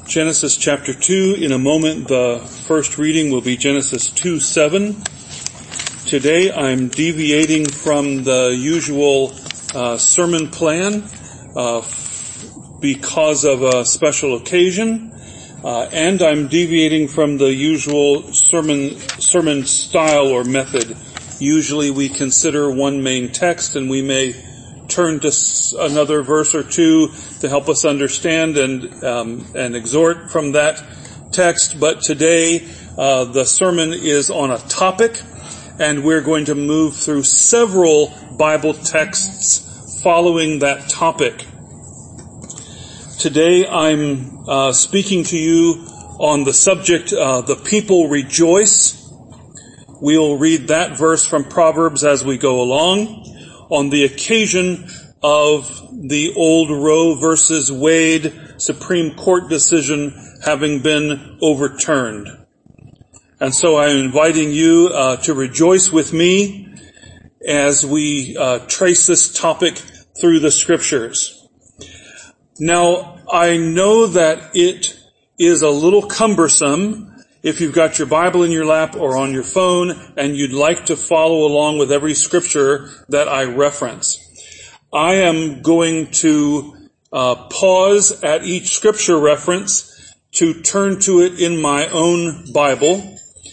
Genesis chapter 2. In a moment, the first reading will be Genesis 2:7. Today, I'm deviating from the usual sermon plan because of a special occasion, and I'm deviating from the usual sermon style or method. Usually, we consider one main text, and we may turn to another verse or two to help us understand and exhort from that text. But today, the sermon is on a topic, and we're going to move through several Bible texts following that topic. Today, I'm speaking to you on the subject, the people rejoice. We'll read that verse from Proverbs as we go along, on the occasion of the old Roe versus Wade Supreme Court decision having been overturned. And so I'm inviting you to rejoice with me as we trace this topic through the Scriptures. Now, I know that it is a little cumbersome if you've got your Bible in your lap or on your phone and you'd like to follow along with every scripture that I reference. I am going to pause at each scripture reference to turn to it in my own Bible,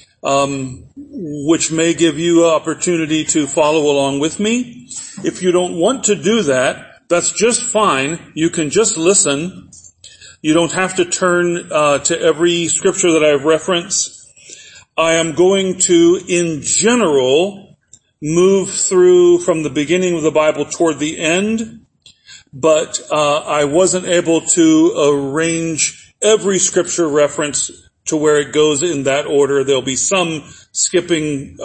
which may give you an opportunity to follow along with me. If you don't want to do that, that's just fine. You can just listen. You don't have to turn to every scripture that I've referenced. I am going to, in general, move through from the beginning of the Bible toward the end, but I wasn't able to arrange every scripture reference to where it goes in that order. There'll be some skipping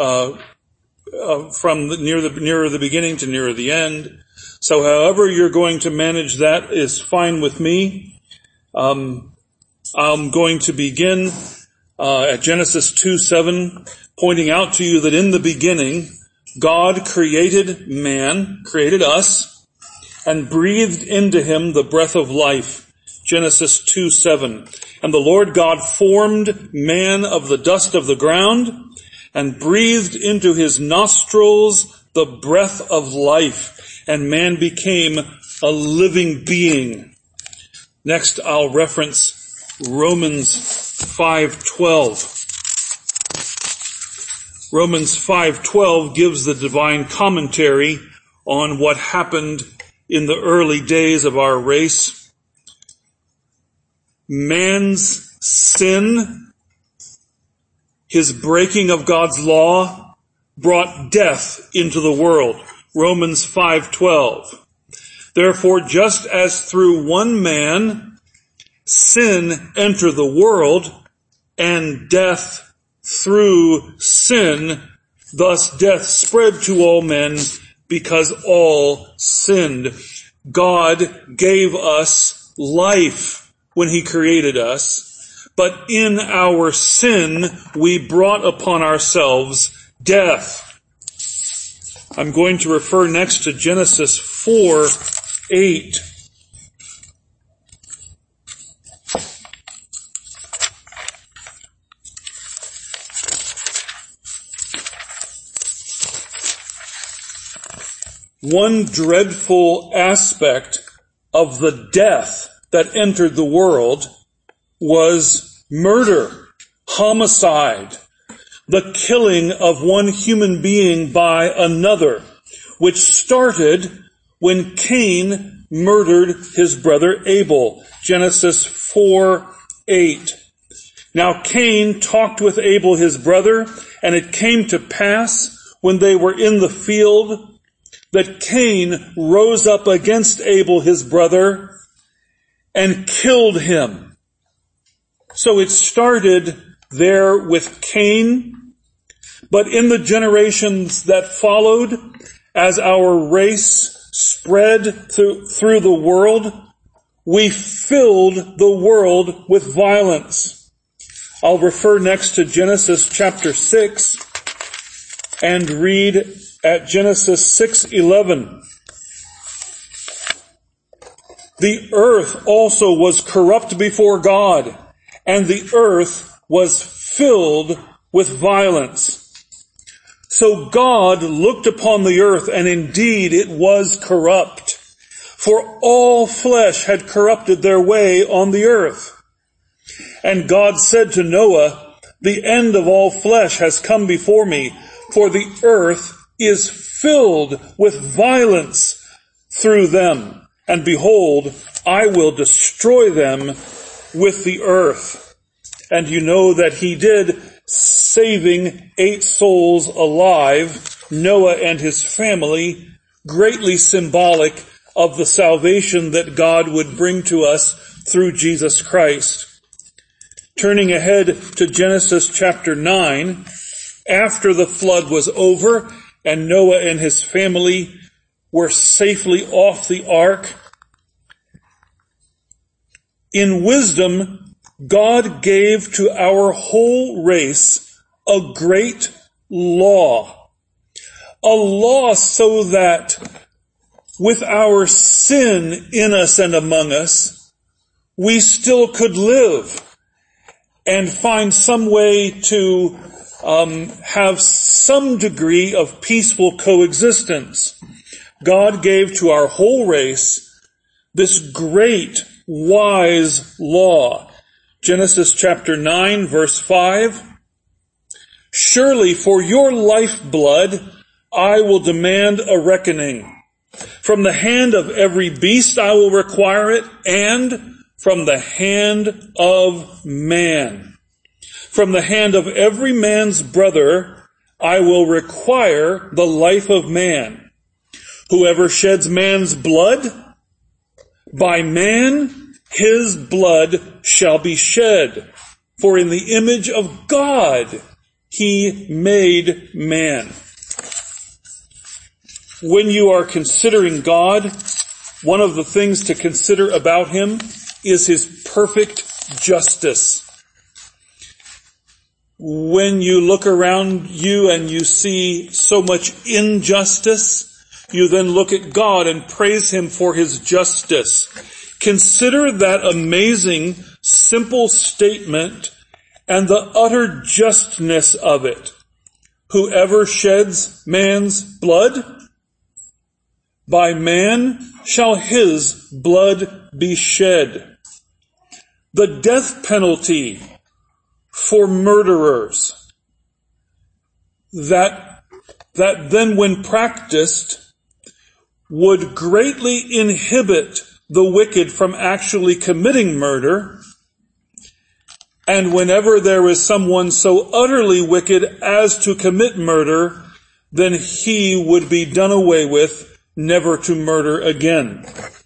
from nearer the beginning to nearer the end. So however you're going to manage that is fine with me. I'm going to begin at Genesis 2:7, pointing out to you that in the beginning, God created man, created us, and breathed into him the breath of life. Genesis 2:7. And the Lord God formed man of the dust of the ground and breathed into his nostrils the breath of life, and man became a living being. Next, I'll reference Romans 5:12. Romans 5:12 gives the divine commentary on what happened in the early days of our race. Man's sin, his breaking of God's law, brought death into the world. Romans 5:12. Therefore, just as through one man sin entered the world, and death through sin, thus death spread to all men because all sinned. God gave us life when he created us, but in our sin we brought upon ourselves death. I'm going to refer next to Genesis 4:8. One dreadful aspect of the death that entered the world was murder, homicide, the killing of one human being by another, which started when Cain murdered his brother Abel. Genesis 4:8. Now Cain talked with Abel his brother, and it came to pass when they were in the field that Cain rose up against Abel his brother and killed him. So it started there with Cain, but in the generations that followed, as our race spread through the world, we filled the world with violence. I'll refer next to Genesis chapter 6 and read at Genesis 6:11. The earth also was corrupt before God, and the earth was filled with violence. So God looked upon the earth, and indeed it was corrupt, for all flesh had corrupted their way on the earth. And God said to Noah, the end of all flesh has come before me, for the earth is filled with violence through them. And behold, I will destroy them with the earth. And you know that he did, saving 8 souls alive, Noah and his family, greatly symbolic of the salvation that God would bring to us through Jesus Christ. Turning ahead to Genesis chapter 9, after the flood was over and Noah and his family were safely off the ark, in wisdom, God gave to our whole race a great law. A law so that with our sin in us and among us, we still could live and find some way to have some degree of peaceful coexistence. God gave to our whole race this great, wise law. Genesis chapter 9, verse 5. Surely for your lifeblood I will demand a reckoning. From the hand of every beast I will require it, and from the hand of man. From the hand of every man's brother I will require the life of man. Whoever sheds man's blood, by man his blood shall be shed. For in the image of God he made man. When you are considering God, one of the things to consider about him is his perfect justice. When you look around you and you see so much injustice, you then look at God and praise him for his justice. Consider that amazing, simple statement and the utter justness of it. Whoever sheds man's blood, by man shall his blood be shed. The death penalty for murderers, that then when practiced would greatly inhibit the wicked from actually committing murder. And whenever there is someone so utterly wicked as to commit murder, then he would be done away with, never to murder again.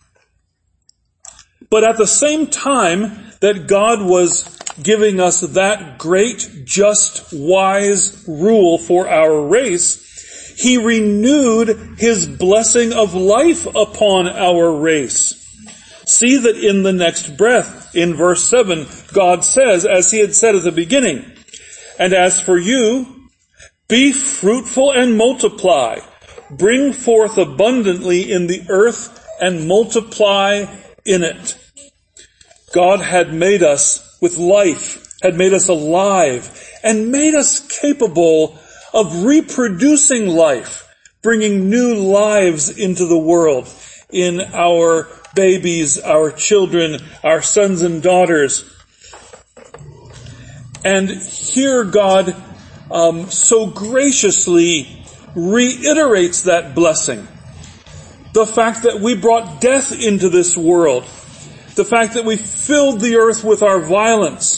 But at the same time that God was giving us that great, just, wise rule for our race, he renewed his blessing of life upon our race. See that in the next breath, in verse 7, God says, as he had said at the beginning, and as for you, be fruitful and multiply, bring forth abundantly in the earth and multiply in it. God had made us with life, had made us alive, and made us capable of reproducing life, bringing new lives into the world in our babies, our children, our sons and daughters. And here God so graciously reiterates that blessing. The fact that we brought death into this world. The fact that we filled the earth with our violence.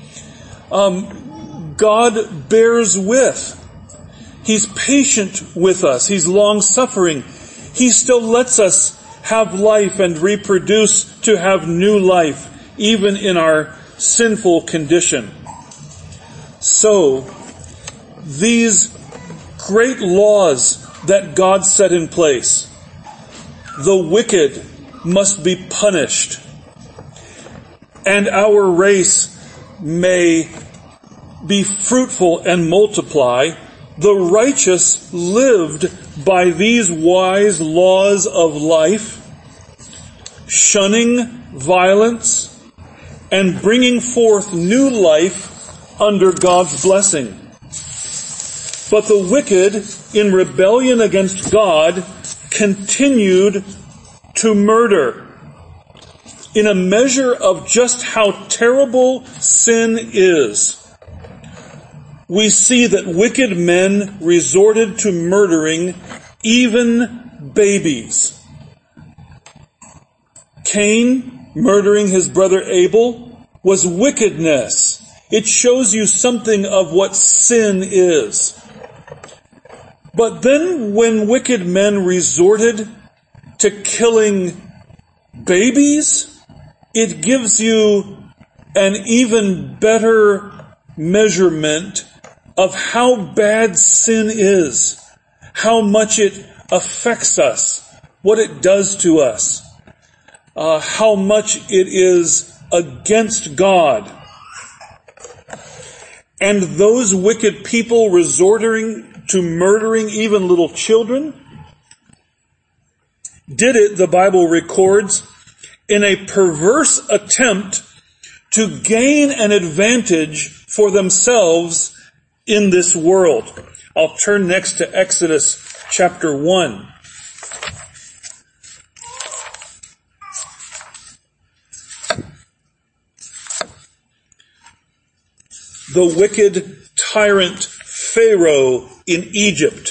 God bears with. He's patient with us. He's long-suffering. He still lets us have life and reproduce to have new life, even in our sinful condition. So, these great laws that God set in place, the wicked must be punished, and our race may be fruitful and multiply. The righteous lived by these wise laws of life shunning violence, and bringing forth new life under God's blessing. But the wicked, in rebellion against God, continued to murder. In a measure of just how terrible sin is, we see that wicked men resorted to murdering even babies. Cain murdering his brother Abel was wickedness. It shows you something of what sin is. But then when wicked men resorted to killing babies, it gives you an even better measurement of how bad sin is, how much it affects us, what it does to us, how much it is against God. And those wicked people resorting to murdering even little children did it, the Bible records, in a perverse attempt to gain an advantage for themselves in this world. I'll turn next to Exodus chapter 1. The wicked tyrant Pharaoh in Egypt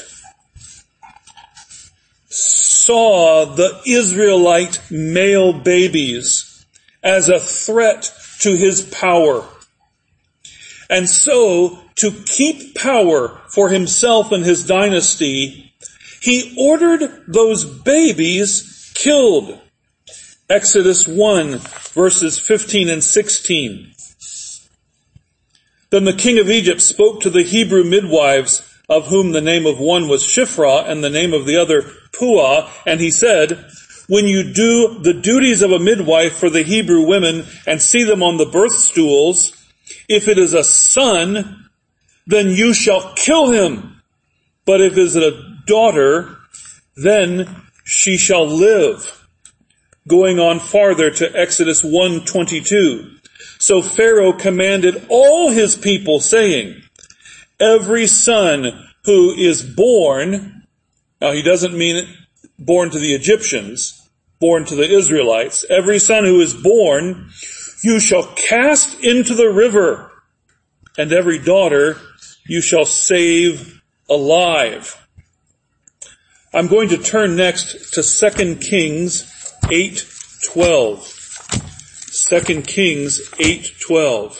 saw the Israelite male babies as a threat to his power. And so, to keep power for himself and his dynasty, he ordered those babies killed. Exodus 1, verses 15 and 16. Then the king of Egypt spoke to the Hebrew midwives, of whom the name of one was Shiphrah and the name of the other Puah, and he said, when you do the duties of a midwife for the Hebrew women and see them on the birth stools, if it is a son, then you shall kill him. But if it is a daughter, then she shall live. Going on farther to Exodus 1:22. So Pharaoh commanded all his people, saying, every son who is born, now he doesn't mean born to the Egyptians, born to the Israelites, every son who is born, you shall cast into the river, and every daughter you shall save alive. I'm going to turn next to 2 Kings 8:12. 2 Kings 8:12.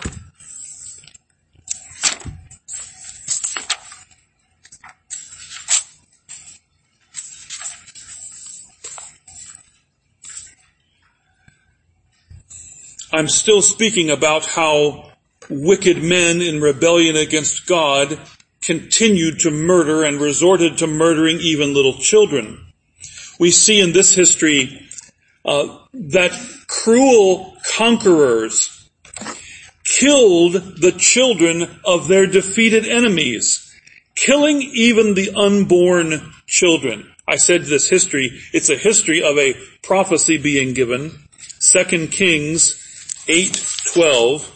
I'm still speaking about how wicked men in rebellion against God continued to murder and resorted to murdering even little children. We see in this history that cruel conquerors killed the children of their defeated enemies, killing even the unborn children. I said this history, it's a history of a prophecy being given. 2 Kings 8:12.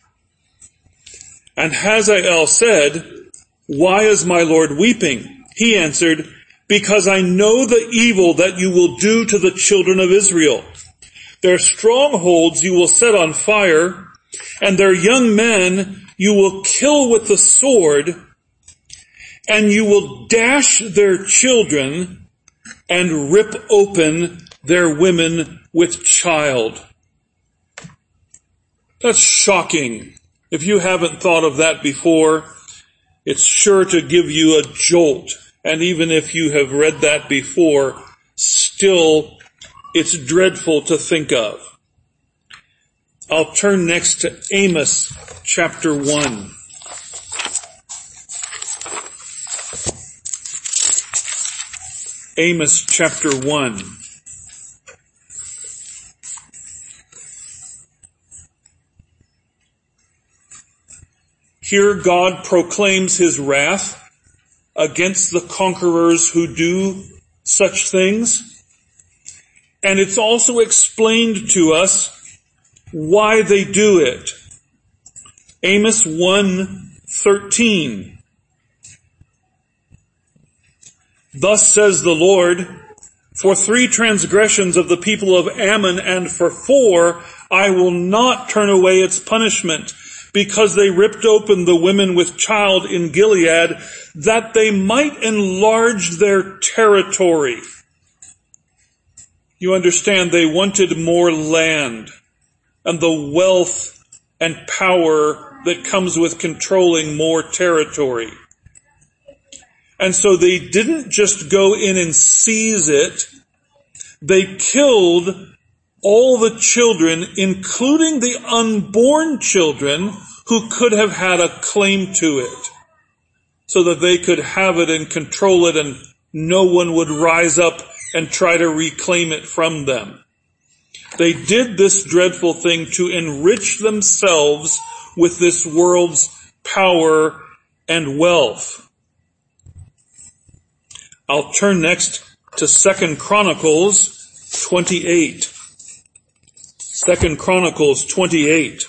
And Hazael said, why is my Lord weeping? He answered, because I know the evil that you will do to the children of Israel. Their strongholds you will set on fire, and their young men you will kill with the sword, and you will dash their children and rip open their women with child. That's shocking. If you haven't thought of that before, it's sure to give you a jolt. And even if you have read that before, still it's dreadful to think of. I'll turn next to Amos chapter 1. Amos chapter 1. Here God proclaims his wrath against the conquerors who do such things. And it's also explained to us why they do it. Amos 1:13. Thus says the Lord, for 3 transgressions of the people of Ammon and for 4, I will not turn away its punishment, because they ripped open the women with child in Gilead, that they might enlarge their territory. You understand, they wanted more land and the wealth and power that comes with controlling more territory. And so they didn't just go in and seize it. They killed all the children, including the unborn children, who could have had a claim to it, so that they could have it and control it, and no one would rise up and try to reclaim it from them. They did this dreadful thing to enrich themselves with this world's power and wealth. I'll turn next to 2 Chronicles 28. 2 Chronicles 28.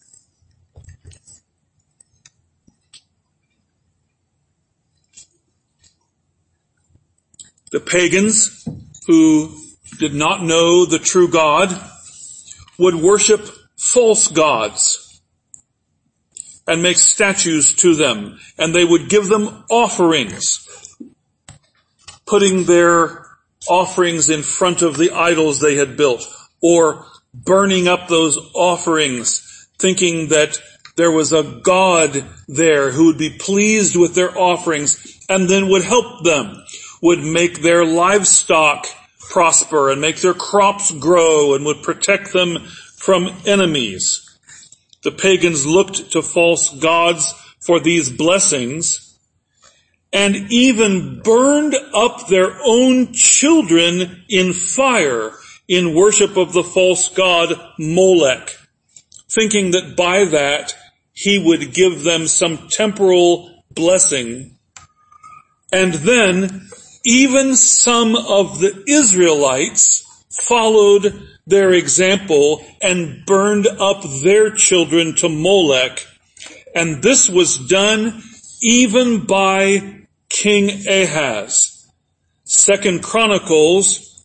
The pagans who did not know the true God would worship false gods and make statues to them, and they would give them offerings, putting their offerings in front of the idols they had built, or burning up those offerings, thinking that there was a God there who would be pleased with their offerings and then would help them, would make their livestock prosper and make their crops grow and would protect them from enemies. The pagans looked to false gods for these blessings and even burned up their own children in fire in worship of the false god Molech, thinking that by that he would give them some temporal blessing. And then even some of the Israelites followed their example and burned up their children to Molech. And this was done even by King Ahaz. 2 Chronicles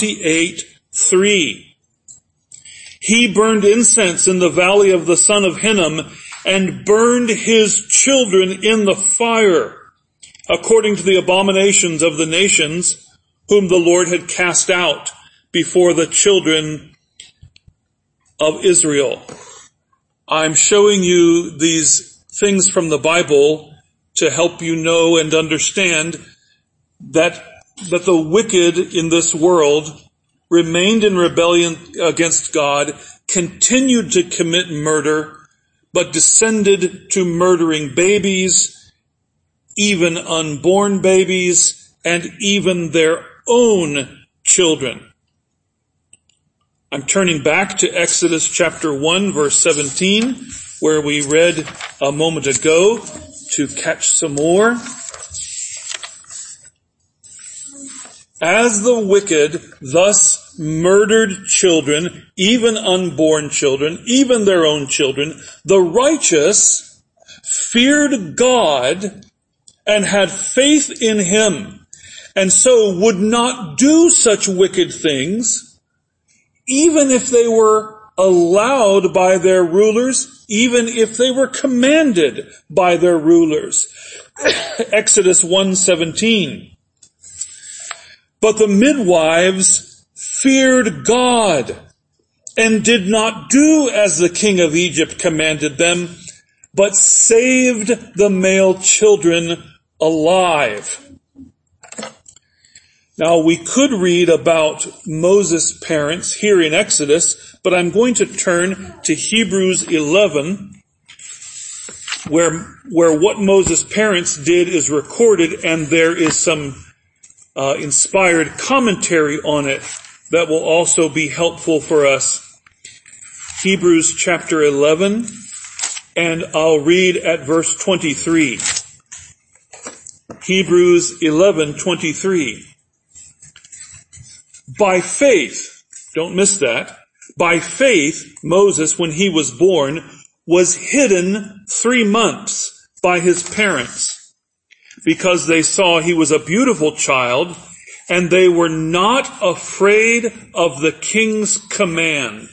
28:3. He burned incense in the valley of the son of Hinnom and burned his children in the fire, according to the abominations of the nations whom the Lord had cast out before the children of Israel. I'm showing you these things from the Bible to help you know and understand that the wicked in this world remained in rebellion against God, continued to commit murder, but descended to murdering babies, even unborn babies, and even their own children. I'm turning back to Exodus chapter 1, verse 17, where we read a moment ago, to catch some more. As the wicked thus murdered children, even unborn children, even their own children, the righteous feared God and had faith in him, and so would not do such wicked things, even if they were allowed by their rulers, even if they were commanded by their rulers. Exodus 1:17. But the midwives feared God and did not do as the king of Egypt commanded them, but saved the male children alive. Now, we could read about Moses' parents here in Exodus, but I'm going to turn to Hebrews 11, where what Moses' parents did is recorded, and there is some inspired commentary on it that will also be helpful for us. Hebrews chapter 11, and I'll read at verse 23. Hebrews 11:23. By faith, don't miss that, by faith, Moses, when he was born, was hidden 3 months by his parents, because they saw he was a beautiful child, and they were not afraid of the king's command.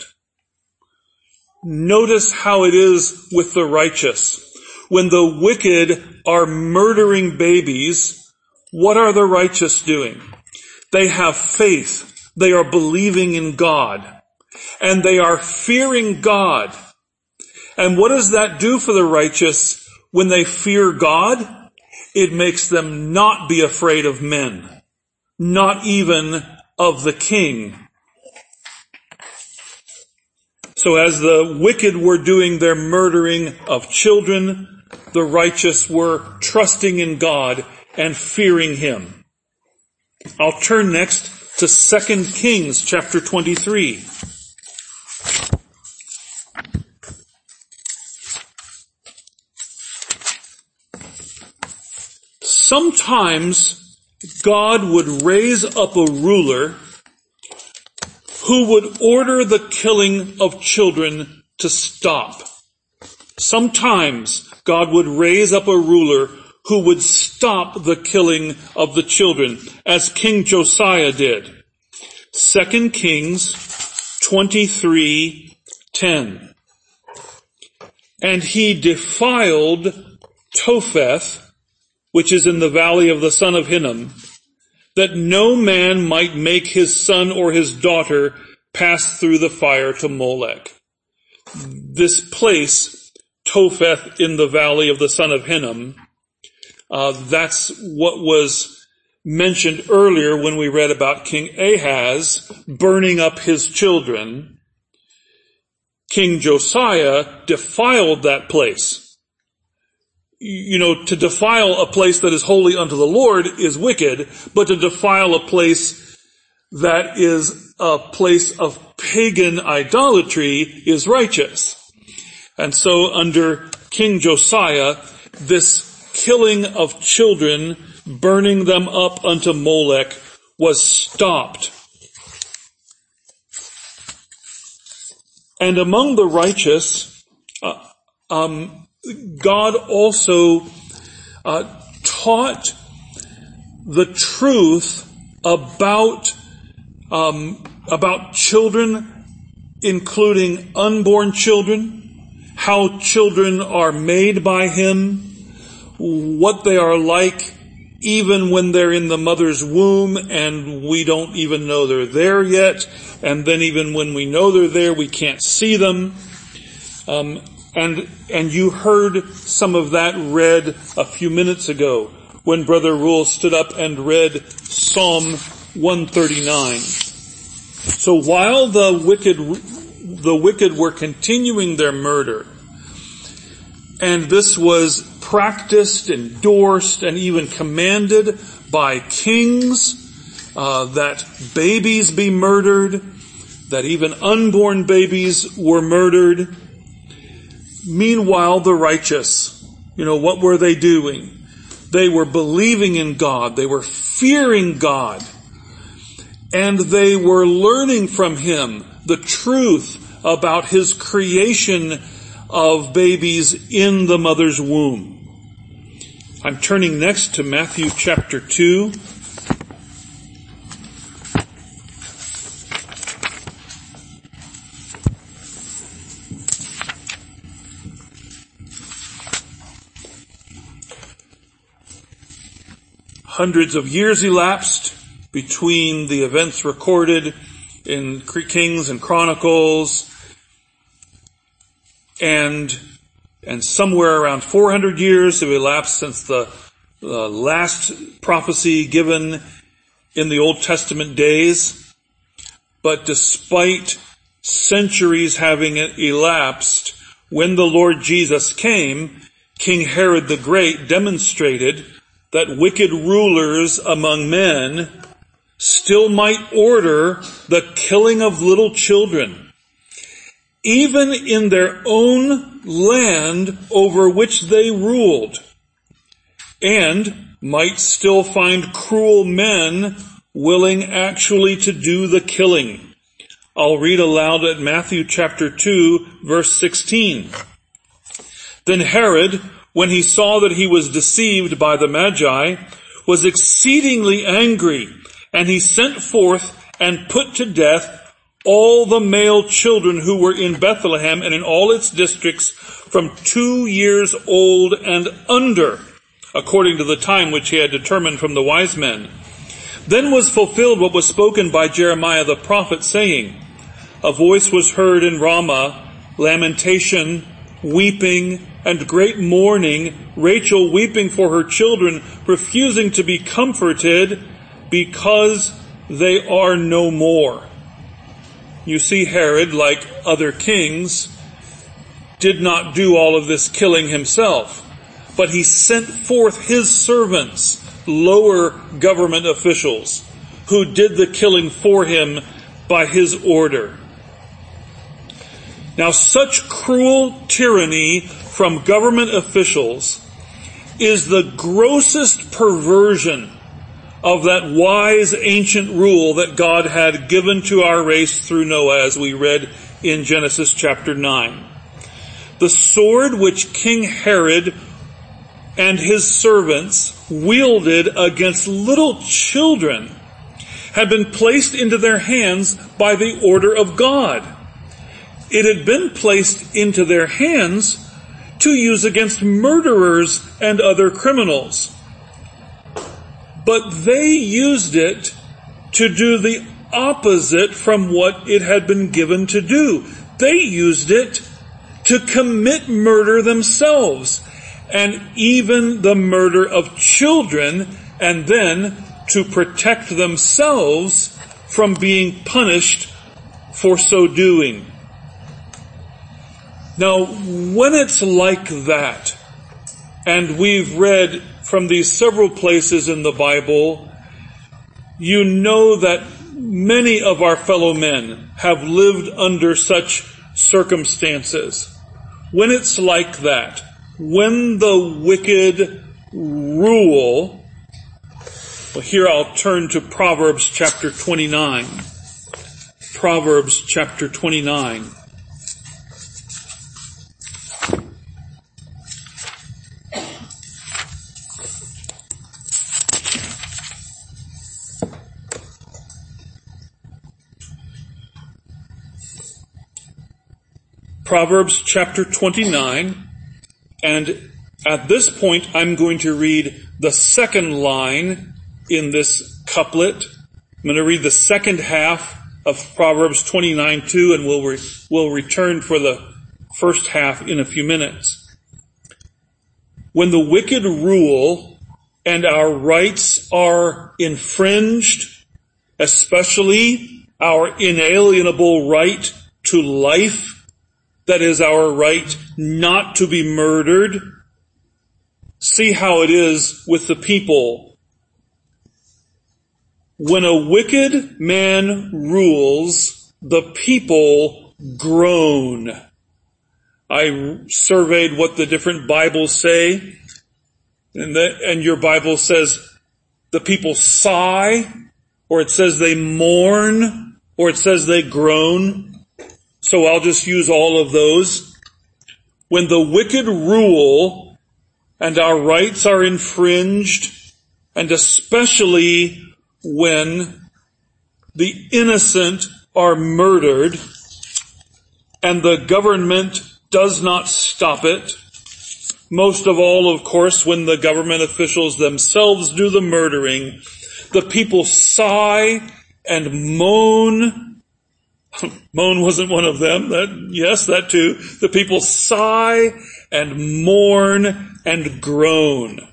Notice how it is with the righteous. When the wicked are murdering babies, what are the righteous doing? They have faith. They are believing in God. And they are fearing God. And what does that do for the righteous when they fear God? It makes them not be afraid of men, not even of the king. So as the wicked were doing their murdering of children, the righteous were trusting in God and fearing Him. I'll turn next to 2 Kings chapter 23. Sometimes God would raise up a ruler who would order the killing of children to stop. Sometimes God would raise up a ruler who would stop the killing of the children, as King Josiah did. 2 Kings 23:10. And he defiled Topheth, which is in the valley of the son of Hinnom, that no man might make his son or his daughter pass through the fire to Molech. This place, Topheth in the valley of the son of Hinnom, that's what was mentioned earlier when we read about King Ahaz burning up his children. King Josiah defiled that place. You know, to defile a place that is holy unto the Lord is wicked, but to defile a place that is a place of pagan idolatry is righteous. And so under King Josiah, this killing of children, burning them up unto Molech, was stopped. And among the righteous, God also taught the truth about children, including unborn children, how children are made by Him, what they are like even when they're in the mother's womb and we don't even know they're there yet, and then even when we know they're there, we can't see them. And you heard some of that read a few minutes ago when Brother Rule stood up and read Psalm 139. So while the wicked were continuing their murder, and this was practiced, endorsed, and even commanded by kings, that babies be murdered, that even unborn babies were murdered. Meanwhile, the righteous, what were they doing? They were believing in God. They were fearing God. And they were learning from Him the truth about His creation of babies in the mother's womb. I'm turning next to Matthew chapter 2. Hundreds of years elapsed between the events recorded in Kings and Chronicles, and somewhere around 400 years have elapsed since the last prophecy given in the Old Testament days. But despite centuries having elapsed, when the Lord Jesus came, King Herod the Great demonstrated that wicked rulers among men still might order the killing of little children, even in their own land over which they ruled, and might still find cruel men willing actually to do the killing. I'll read aloud at Matthew chapter 2, verse 16. Then Herod, when he saw that he was deceived by the Magi, was exceedingly angry, and he sent forth and put to death all the male children who were in Bethlehem and in all its districts from 2 years old and under, according to the time which he had determined from the wise men. Then was fulfilled what was spoken by Jeremiah the prophet, saying, a voice was heard in Ramah, lamentation, weeping, and great mourning, Rachel weeping for her children, refusing to be comforted because they are no more. You see, Herod, like other kings, did not do all of this killing himself, but he sent forth his servants, lower government officials, who did the killing for him by his order. Now, such cruel tyranny from government officials is the grossest perversion of that wise ancient rule that God had given to our race through Noah, as we read in Genesis chapter 9. The sword which King Herod and his servants wielded against little children had been placed into their hands by the order of God. It had been placed into their hands to use against murderers and other criminals. But they used it to do the opposite from what it had been given to do. They used it to commit murder themselves, and even the murder of children, and then to protect themselves from being punished for so doing. Now, when it's like that, and we've read from these several places in the Bible, you know that many of our fellow men have lived under such circumstances. When it's like that, when the wicked rule, well, here I'll turn to Proverbs chapter 29. Proverbs chapter 29. Proverbs chapter 29, and at this point I'm going to read the second line in this couplet. I'm going to read the second half of Proverbs 29:2, and we'll return for the first half in a few minutes. When the wicked rule and our rights are infringed, especially our inalienable right to life, that is our right not to be murdered. See how it is with the people. When a wicked man rules, the people groan. I surveyed what the different Bibles say, and your Bible says the people sigh, or it says they mourn, or it says they groan. So I'll just use all of those. When the wicked rule and our rights are infringed, and especially when the innocent are murdered and the government does not stop it, most of all, of course, when the government officials themselves do the murdering, the people sigh and moan. Moan wasn't one of them. Yes, that too. The people sigh and mourn and groan.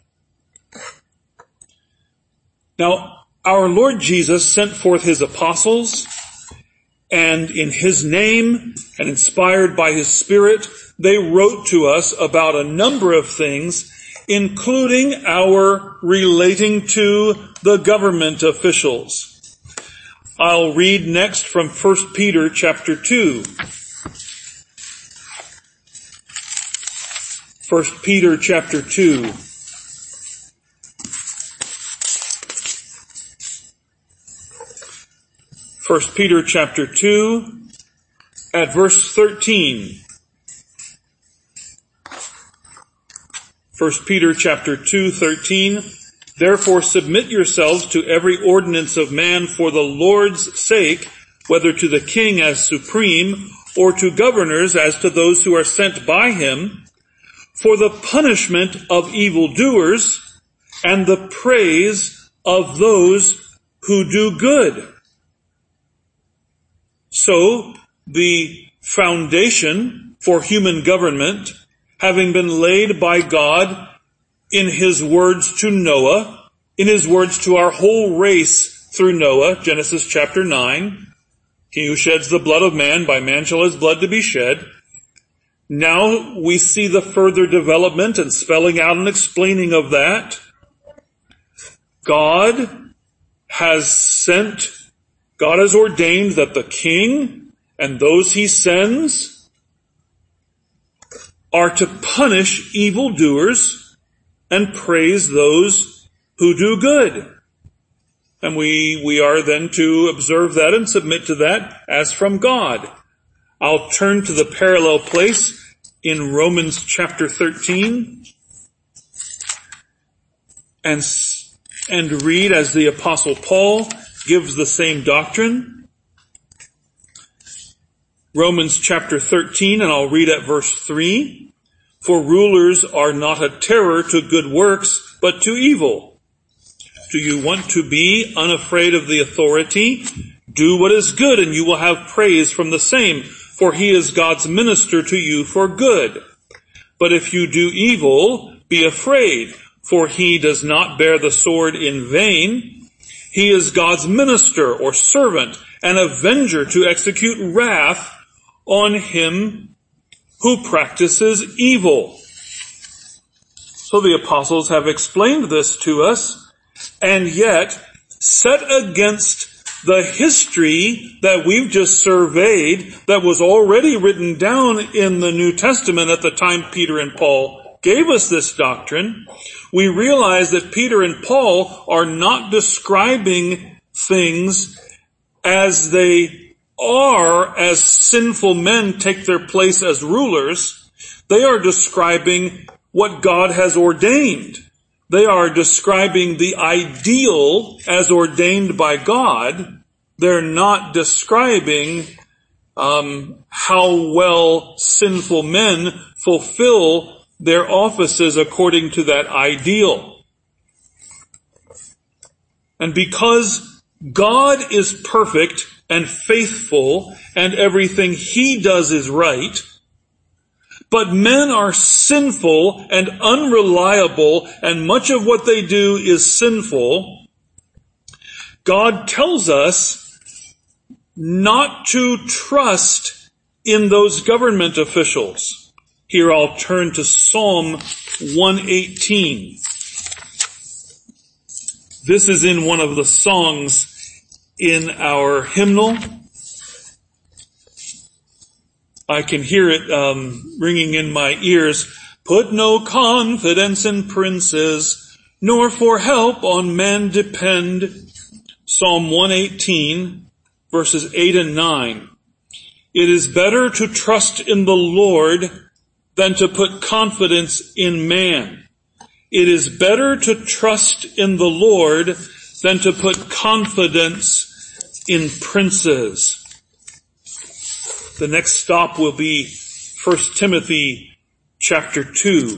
Now, our Lord Jesus sent forth his apostles, and in his name and inspired by his Spirit, they wrote to us about a number of things, including our relating to the government officials. I'll read next from 1 Peter chapter 2. 1 Peter chapter 2. 1 Peter chapter 2 at verse 13. 1 Peter chapter 2:13. Therefore submit yourselves to every ordinance of man for the Lord's sake, whether to the king as supreme, or to governors as to those who are sent by him, for the punishment of evildoers and the praise of those who do good. So, the foundation for human government, having been laid by God in his words to Noah, in his words to our whole race through Noah, Genesis chapter 9, he who sheds the blood of man, by man shall his blood to be shed. Now we see the further development and spelling out and explaining of that. God has ordained that the king and those he sends are to punish evildoers and praise those who do good. And we are then to observe that and submit to that as from God. I'll turn to the parallel place in Romans chapter 13 and read as the Apostle Paul gives the same doctrine. Romans chapter 13, and I'll read at verse 3. For rulers are not a terror to good works, but to evil. Do you want to be unafraid of the authority? Do what is good, and you will have praise from the same, for he is God's minister to you for good. But if you do evil, be afraid, for he does not bear the sword in vain. He is God's minister or servant, an avenger to execute wrath on him who practices evil. So the apostles have explained this to us, and yet, set against the history that we've just surveyed, that was already written down in the New Testament at the time Peter and Paul gave us this doctrine, we realize that Peter and Paul are not describing things as they are as sinful men take their place as rulers. They are describing what God has ordained. They are describing the ideal as ordained by God. They're not describing how well sinful men fulfill their offices according to that ideal. And because God is perfect and faithful and everything he does is right, but men are sinful and unreliable, and much of what they do is sinful, God tells us not to trust in those government officials. Here I'll turn to Psalm 118. This is in one of the songs in our hymnal. I can hear it ringing in my ears. Put no confidence in princes, nor for help on men depend. Psalm 118, verses 8 and 9. It is better to trust in the Lord than to put confidence in man. It is better to trust in the Lord than to put confidence in princes. The next stop will be 1 Timothy chapter 2.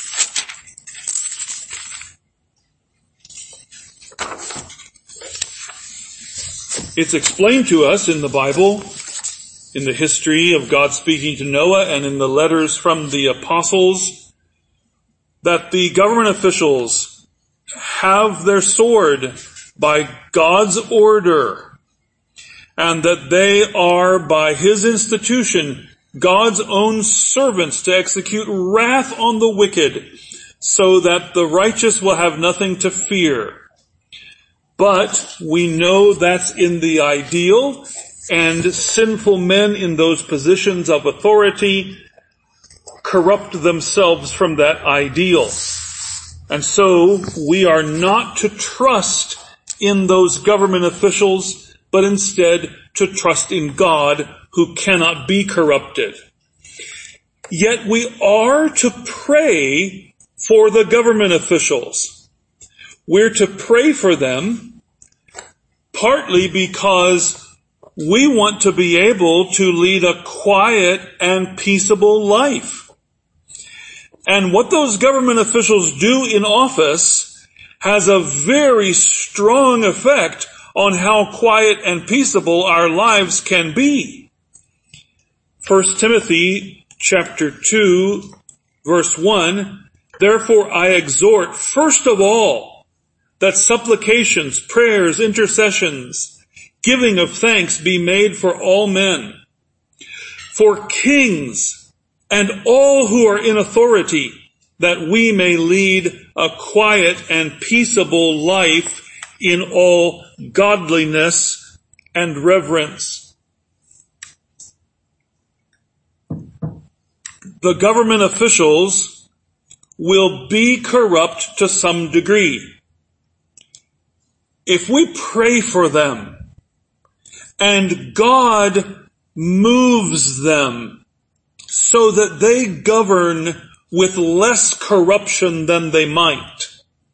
It's explained to us in the Bible, in the history of God speaking to Noah and in the letters from the apostles, that the government officials have their sword by God's order, and that they are, by his institution, God's own servants to execute wrath on the wicked, so that the righteous will have nothing to fear. But we know that's in the ideal, and sinful men in those positions of authority corrupt themselves from that ideal. And so we are not to trust in those government officials, but instead to trust in God who cannot be corrupted. Yet we are to pray for the government officials. We're to pray for them partly because we want to be able to lead a quiet and peaceable life. And what those government officials do in office has a very strong effect on how quiet and peaceable our lives can be. 1 Timothy chapter 2, verse 1, therefore I exhort, first of all, that supplications, prayers, intercessions, giving of thanks be made for all men, for kings and all who are in authority, that we may lead a quiet and peaceable life in all godliness and reverence. The government officials will be corrupt to some degree. If we pray for them and God moves them so that they govern with less corruption than they might,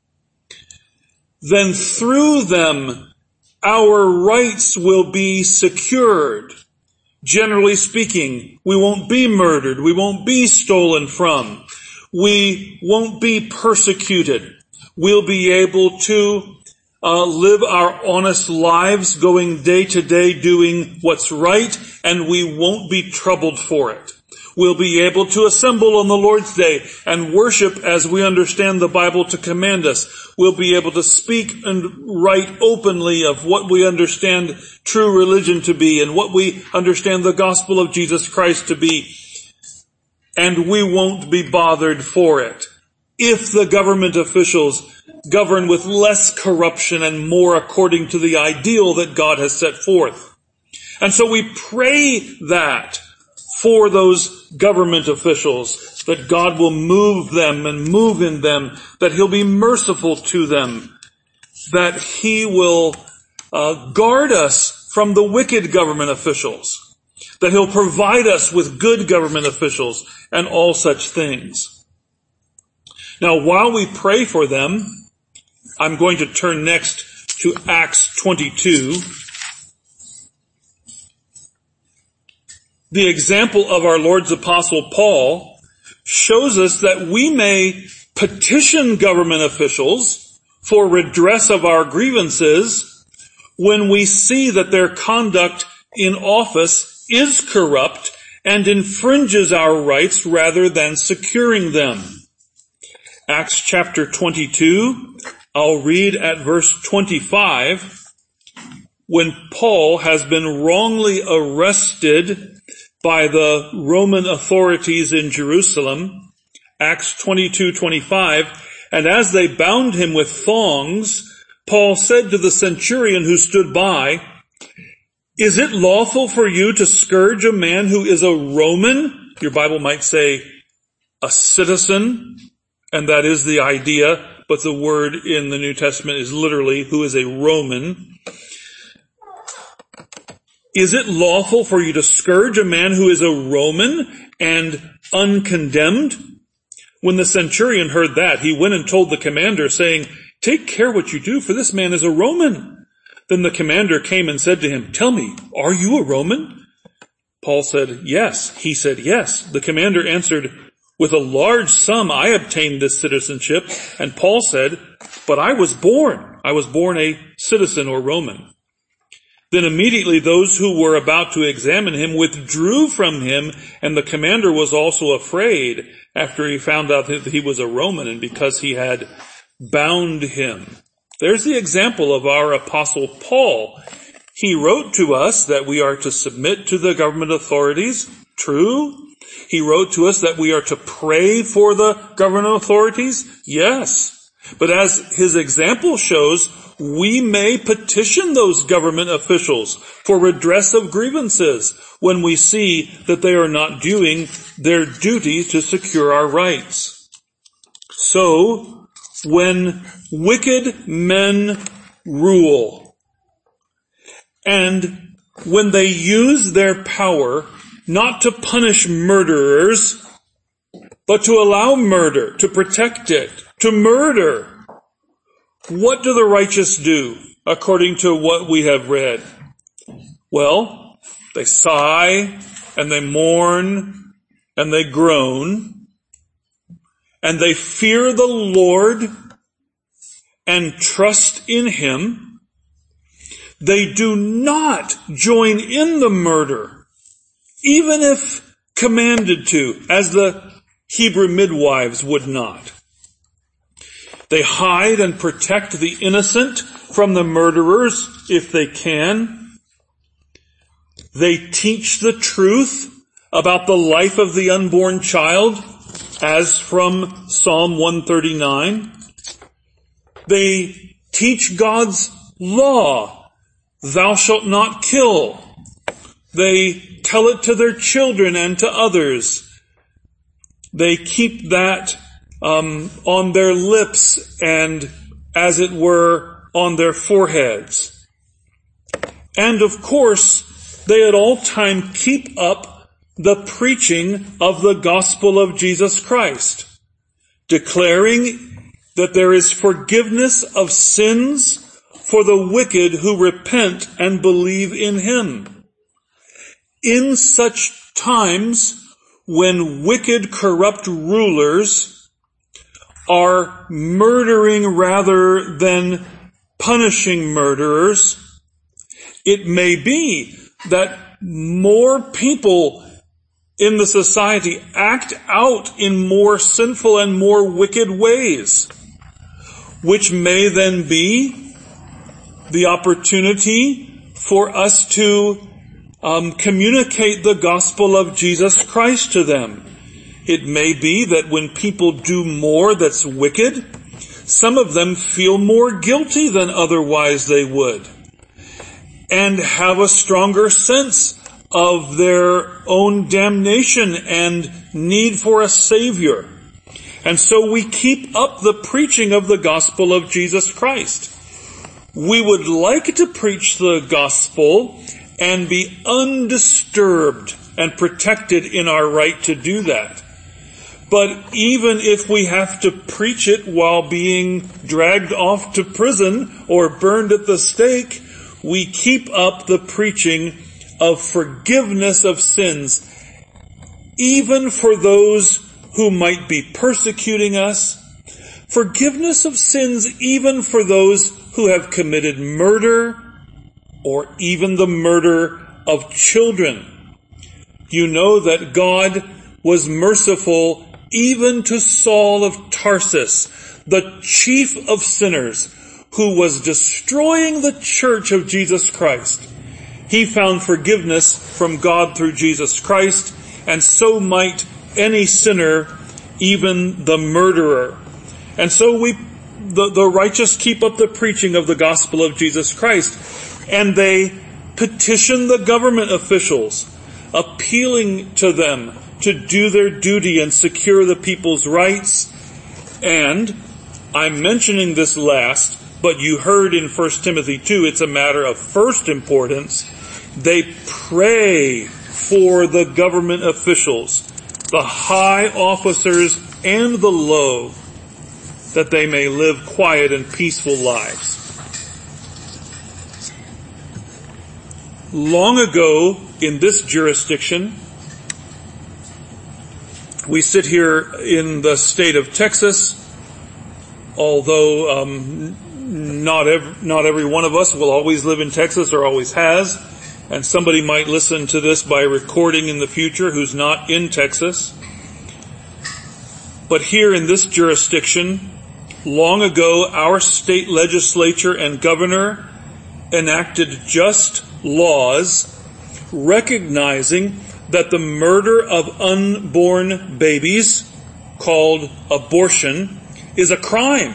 then through them our rights will be secured. Generally speaking, we won't be murdered, we won't be stolen from, we won't be persecuted. We'll be able to live our honest lives, going day to day doing what's right, and we won't be troubled for it. We'll be able to assemble on the Lord's Day and worship as we understand the Bible to command us. We'll be able to speak and write openly of what we understand true religion to be and what we understand the gospel of Jesus Christ to be. And we won't be bothered for it if the government officials govern with less corruption and more according to the ideal that God has set forth. And so we pray that for those government officials, that God will move them and move in them, that He'll be merciful to them, that He will guard us from the wicked government officials, that He'll provide us with good government officials, and all such things. Now, while we pray for them, I'm going to turn next to Acts 22. The example of our Lord's Apostle Paul shows us that we may petition government officials for redress of our grievances when we see that their conduct in office is corrupt and infringes our rights rather than securing them. Acts chapter 22, I'll read at verse 25, when Paul has been wrongly arrested by the Roman authorities in Jerusalem. Acts 22:25, and as they bound him with thongs, Paul said to the centurion who stood by, is it lawful for you to scourge a man who is a Roman? Your Bible might say a citizen, and that is the idea, but the word in the New Testament is literally who is a Roman. Is it lawful for you to scourge a man who is a Roman and uncondemned? When the centurion heard that, he went and told the commander, saying, take care what you do, for this man is a Roman. Then the commander came and said to him, tell me, are you a Roman? Paul said, yes. He said, yes. The commander answered, with a large sum I obtained this citizenship. And Paul said, but I was born a citizen or Roman. Then immediately those who were about to examine him withdrew from him, and the commander was also afraid after he found out that he was a Roman and because he had bound him. There's the example of our Apostle Paul. He wrote to us that we are to submit to the government authorities. True. He wrote to us that we are to pray for the government authorities. Yes. But as his example shows, we may petition those government officials for redress of grievances when we see that they are not doing their duty to secure our rights. So, when wicked men rule and when they use their power not to punish murderers, but to allow murder, to protect it, to murder, what do the righteous do according to what we have read? Well, they sigh and they mourn and they groan and they fear the Lord and trust in Him. They do not join in the murder, even if commanded to, as the Hebrew midwives would not. They hide and protect the innocent from the murderers if they can. They teach the truth about the life of the unborn child, as from Psalm 139. They teach God's law, thou shalt not kill. They tell it to their children and to others. They keep that on their lips and, as it were, on their foreheads. And of course, they at all time keep up the preaching of the gospel of Jesus Christ, declaring that there is forgiveness of sins for the wicked who repent and believe in Him. In such times, when wicked, corrupt rulers are murdering rather than punishing murderers, it may be that more people in the society act out in more sinful and more wicked ways, which may then be the opportunity for us to communicate the gospel of Jesus Christ to them. It may be that when people do more that's wicked, some of them feel more guilty than otherwise they would, and have a stronger sense of their own damnation and need for a Savior. And so we keep up the preaching of the gospel of Jesus Christ. We would like to preach the gospel and be undisturbed and protected in our right to do that. But even if we have to preach it while being dragged off to prison or burned at the stake, we keep up the preaching of forgiveness of sins, even for those who might be persecuting us, forgiveness of sins even for those who have committed murder, or even the murder of children. You know that God was merciful even to Saul of Tarsus, the chief of sinners, who was destroying the church of Jesus Christ. He found forgiveness from God through Jesus Christ, and so might any sinner, even the murderer. And so the righteous keep up the preaching of the gospel of Jesus Christ, and they petition the government officials, appealing to them to do their duty and secure the people's rights. And I'm mentioning this last, but you heard in 1 Timothy 2, it's a matter of first importance. They pray for the government officials, the high officers and the low, that they may live quiet and peaceful lives. Long ago, in this jurisdiction, we sit here in the state of Texas, although not every one of us will always live in Texas or always has, and somebody might listen to this by recording in the future who's not in Texas. But here in this jurisdiction, long ago, our state legislature and governor enacted just laws recognizing that the murder of unborn babies, called abortion, is a crime,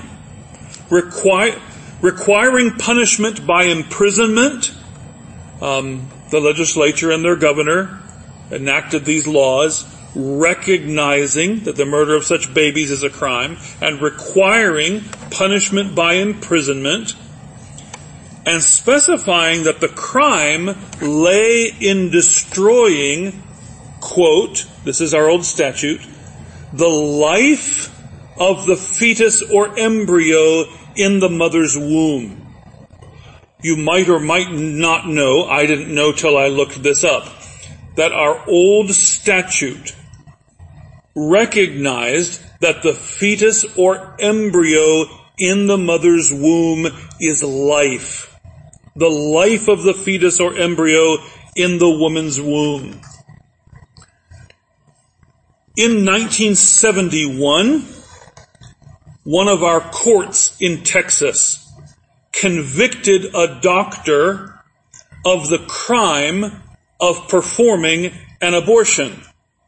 requiring punishment by imprisonment. The legislature and their governor enacted these laws recognizing that the murder of such babies is a crime and requiring punishment by imprisonment. and specifying that the crime lay in destroying, quote, this is our old statute, the life of the fetus or embryo in the mother's womb. You might or might not know, I didn't know till I looked this up, that our old statute recognized that the fetus or embryo in the mother's womb is life. The life of the fetus or embryo in the woman's womb. In 1971, one of our courts in Texas convicted a doctor of the crime of performing an abortion.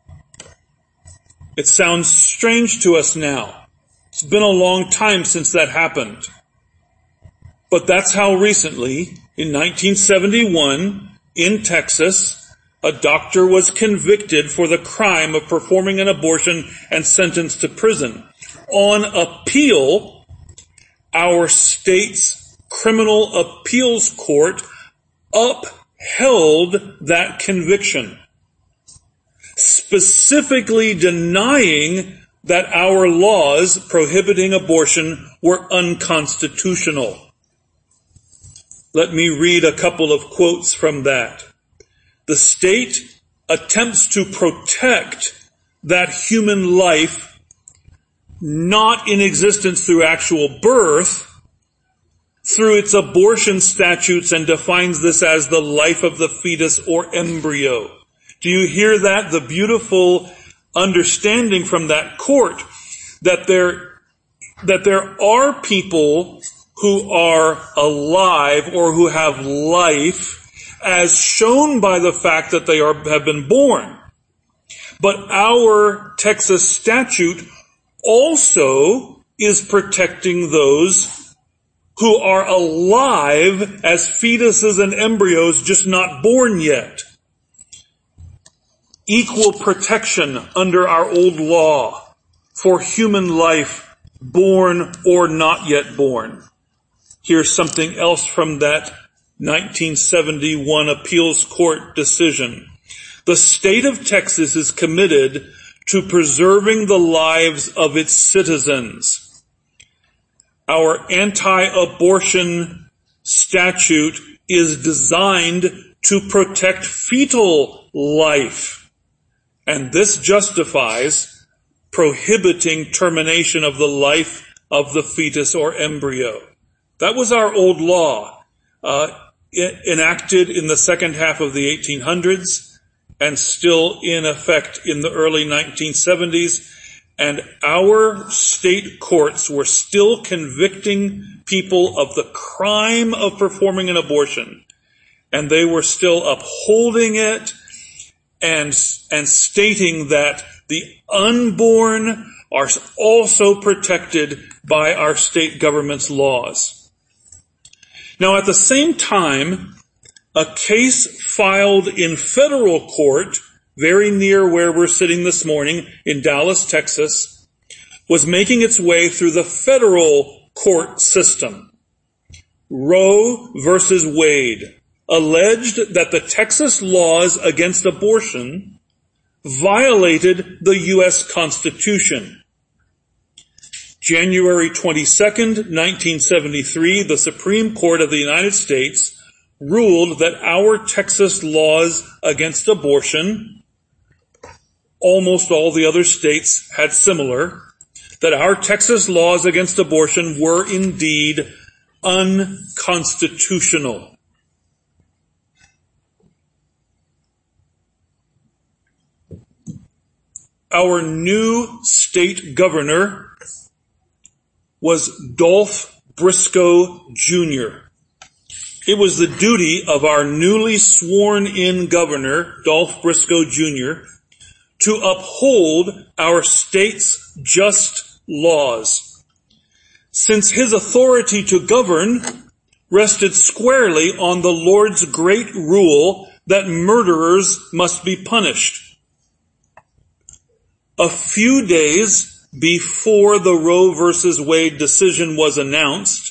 It sounds strange to us now. It's been a long time since that happened. But that's how recently, in 1971, in Texas, a doctor was convicted for the crime of performing an abortion and sentenced to prison. On appeal, our state's criminal appeals court upheld that conviction, specifically denying that our laws prohibiting abortion were unconstitutional. Let me read a couple of quotes from that. The state attempts to protect that human life not in existence through actual birth, through its abortion statutes, and defines this as the life of the fetus or embryo. Do you hear that? The beautiful understanding from that court that there are people who are alive or who have life as shown by the fact that they have been born. But our Texas statute also is protecting those who are alive as fetuses and embryos, just not born yet. Equal protection under our old law for human life, born or not yet born. Here's something else from that 1971 appeals court decision. The state of Texas is committed to preserving the lives of its citizens. Our anti-abortion statute is designed to protect fetal life, and this justifies prohibiting termination of the life of the fetus or embryo. That was our old law, enacted in the second half of the 1800s and still in effect in the early 1970s. And our state courts were still convicting people of the crime of performing an abortion. And they were still upholding it and stating that the unborn are also protected by our state government's laws. Now, at the same time, a case filed in federal court, very near where we're sitting this morning in Dallas, Texas, was making its way through the federal court system. Roe versus Wade alleged that the Texas laws against abortion violated the U.S. Constitution. January 22nd, 1973, the Supreme Court of the United States ruled that our Texas laws against abortion, almost all the other states had similar, that our Texas laws against abortion were indeed unconstitutional. Our new state governor was Dolph Briscoe Jr. It was the duty of our newly sworn-in governor, Dolph Briscoe Jr., to uphold our state's just laws, since his authority to govern rested squarely on the Lord's great rule that murderers must be punished. A few days before the Roe versus Wade decision was announced,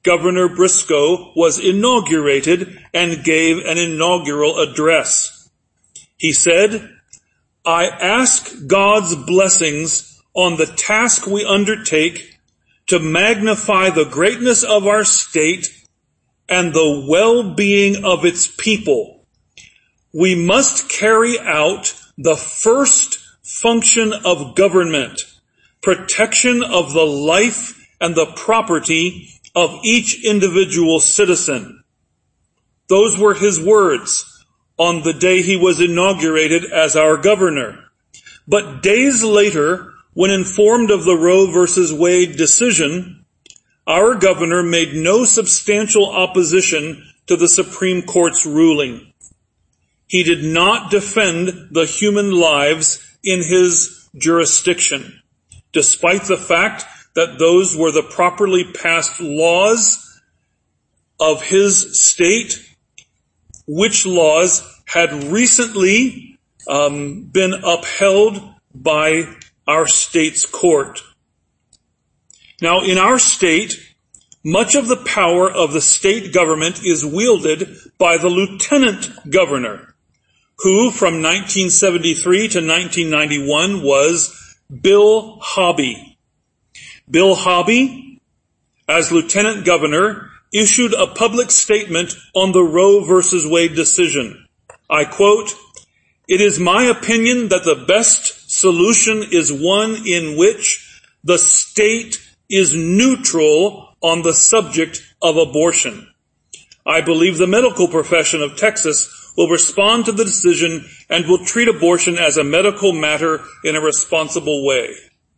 Governor Briscoe was inaugurated and gave an inaugural address. He said, "I ask God's blessings on the task we undertake to magnify the greatness of our state and the well-being of its people. We must carry out the first function of government, protection of the life and the property of each individual citizen." Those were his words on the day he was inaugurated as our governor. But days later, when informed of the Roe versus Wade decision, our governor made no substantial opposition to the Supreme Court's ruling. He did not defend the human lives in his jurisdiction, despite the fact that those were the properly passed laws of his state, which laws had recently been upheld by our state's court. Now, in our state, much of the power of the state government is wielded by the lieutenant governor, who from 1973 to 1991 was Bill Hobby. Bill Hobby, as lieutenant governor, issued a public statement on the Roe versus Wade decision. I quote, "It is my opinion that the best solution is one in which the state is neutral on the subject of abortion. I believe the medical profession of Texas will respond to the decision and will treat abortion as a medical matter in a responsible way."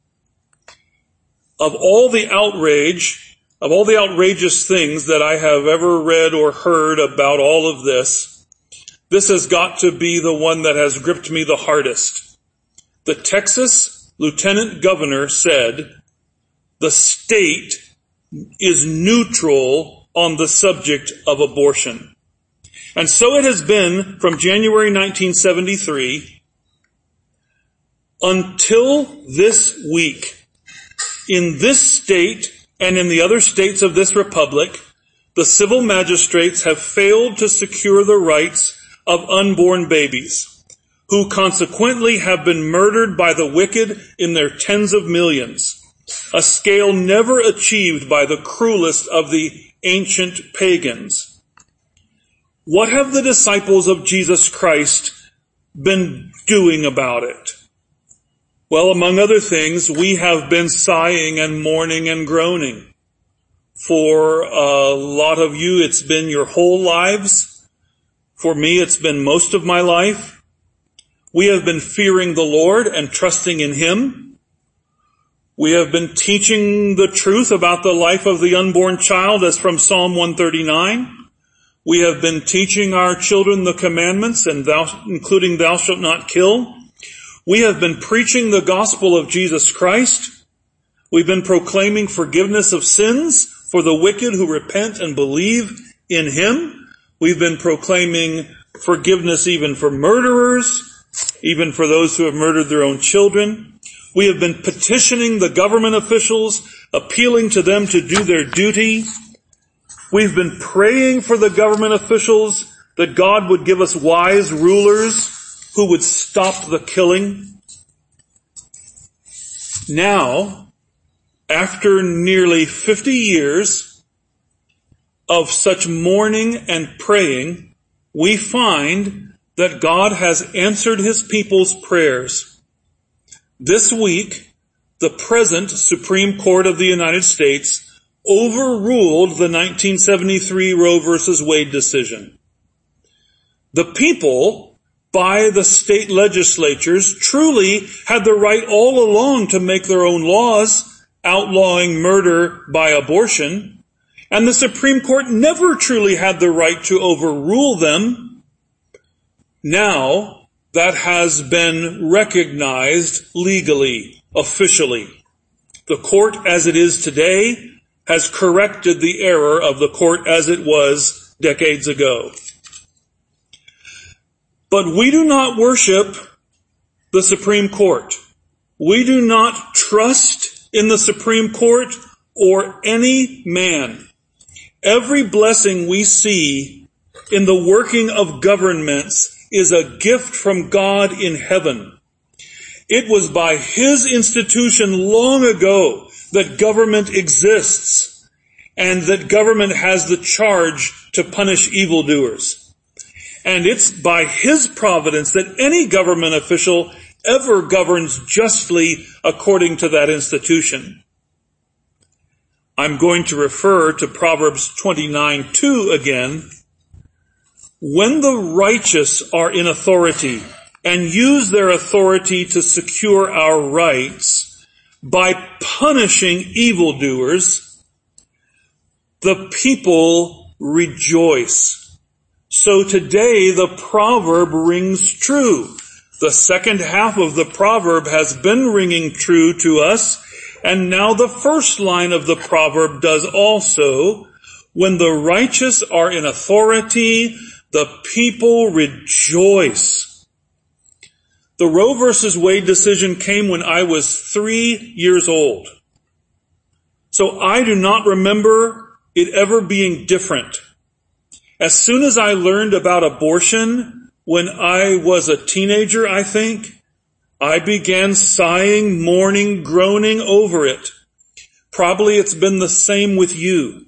Of all the outrageous things that I have ever read or heard about all of this, this has got to be the one that has gripped me the hardest. The Texas lieutenant governor said, "The state is neutral on the subject of abortion." And so it has been from January 1973 until this week. In this state and in the other states of this republic, the civil magistrates have failed to secure the rights of unborn babies, who consequently have been murdered by the wicked in their tens of millions, a scale never achieved by the cruelest of the ancient pagans. What have the disciples of Jesus Christ been doing about it? Well, among other things, we have been sighing and mourning and groaning. For a lot of you, it's been your whole lives. For me, it's been most of my life. We have been fearing the Lord and trusting in Him. We have been teaching the truth about the life of the unborn child as from Psalm 139. We have been teaching our children the commandments, and including thou shalt not kill. We have been preaching the gospel of Jesus Christ. We've been proclaiming forgiveness of sins for the wicked who repent and believe in Him. We've been proclaiming forgiveness even for murderers, even for those who have murdered their own children. We have been petitioning the government officials, appealing to them to do their duty. We've been praying for the government officials that God would give us wise rulers who would stop the killing. Now, after nearly 50 years of such mourning and praying, we find that God has answered His people's prayers. This week, the present Supreme Court of the United States overruled the 1973 Roe versus Wade decision. The people, by the state legislatures, truly had the right all along to make their own laws outlawing murder by abortion, and the Supreme Court never truly had the right to overrule them. Now, that has been recognized legally, officially. The court as it is today has corrected the error of the court as it was decades ago. But we do not worship the Supreme Court. We do not trust in the Supreme Court or any man. Every blessing we see in the working of governments is a gift from God in heaven. It was by His institution long ago that government exists and that government has the charge to punish evildoers. And it's by His providence that any government official ever governs justly according to that institution. I'm going to refer to Proverbs 29:2 again. When the righteous are in authority and use their authority to secure our rights by punishing evildoers, the people rejoice. So today the proverb rings true. The second half of the proverb has been ringing true to us, and now the first line of the proverb does also. When the righteous are in authority, the people rejoice. The Roe versus Wade decision came when I was 3 years old. So I do not remember it ever being different. As soon as I learned about abortion when I was a teenager, I think, I began sighing, mourning, groaning over it. Probably it's been the same with you.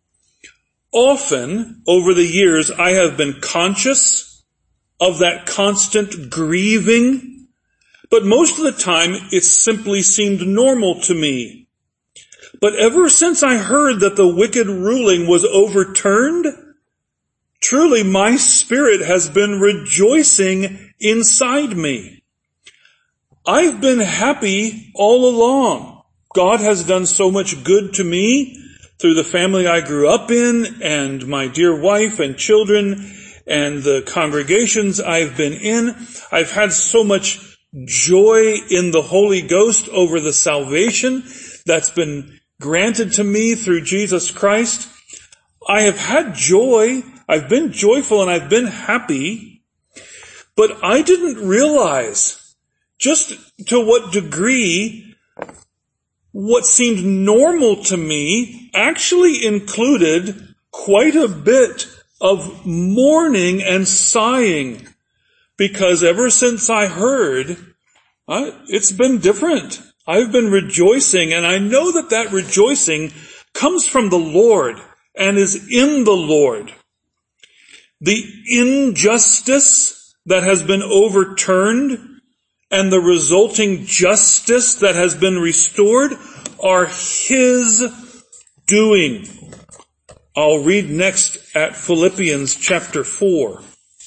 Often, over the years, I have been conscious of that constant grieving, but most of the time it simply seemed normal to me. But ever since I heard that the wicked ruling was overturned, truly my spirit has been rejoicing inside me. I've been happy all along. God has done so much good to me through the family I grew up in and my dear wife and children and the congregations I've been in. I've had so much joy in the Holy Ghost over the salvation that's been granted to me through Jesus Christ. I have had joy. I've been joyful and I've been happy, but I didn't realize just to what degree what seemed normal to me actually included quite a bit of mourning and sighing, because ever since I heard, it's been different. I've been rejoicing, and I know that that rejoicing comes from the Lord and is in the Lord. The injustice that has been overturned and the resulting justice that has been restored are His doing. I'll read next at Philippians chapter 4.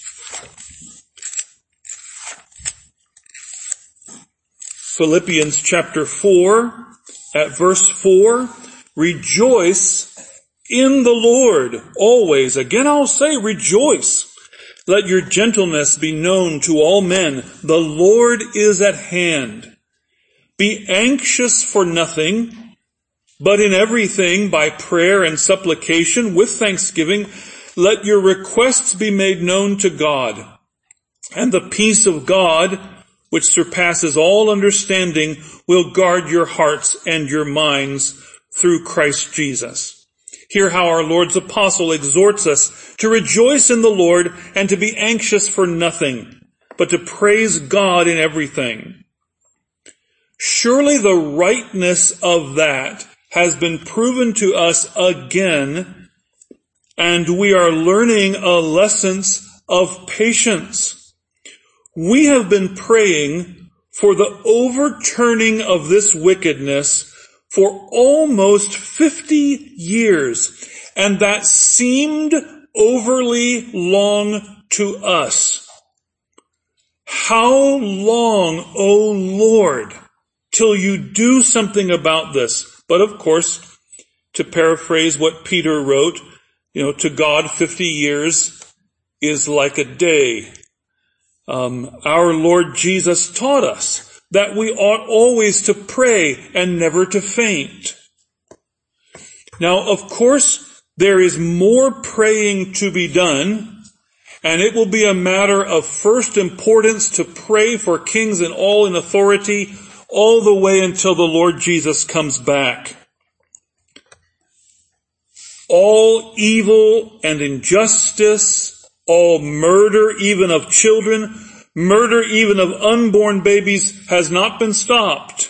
Philippians chapter 4 at verse 4. Rejoice in the Lord always. Again I'll say rejoice. Let your gentleness be known to all men. The Lord is at hand. Be anxious for nothing, but in everything by prayer and supplication with thanksgiving, let your requests be made known to God. And the peace of God, which surpasses all understanding, will guard your hearts and your minds through Christ Jesus. Hear how our Lord's apostle exhorts us to rejoice in the Lord and to be anxious for nothing, but to praise God in everything. Surely the rightness of that has been proven to us again, and we are learning a lesson of patience. We have been praying for the overturning of this wickedness for almost 50 years, and that seemed overly long to us. How long, O Lord, till you do something about this? But of course, to paraphrase what Peter wrote, to God 50 years is like a day. Our Lord Jesus taught us that we ought always to pray and never to faint. Now, of course, there is more praying to be done, and it will be a matter of first importance to pray for kings and all in authority all the way until the Lord Jesus comes back. all evil and injustice, all murder, even of children, murder even of unborn babies, has not been stopped.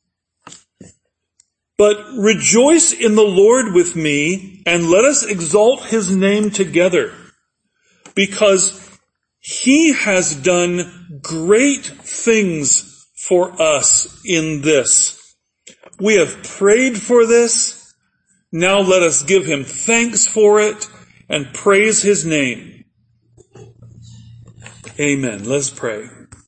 But rejoice in the Lord with me, and let us exalt his name together, because he has done great things for us in this. We have prayed for this. Now let us give him thanks for it and praise his name. Amen. Let's pray.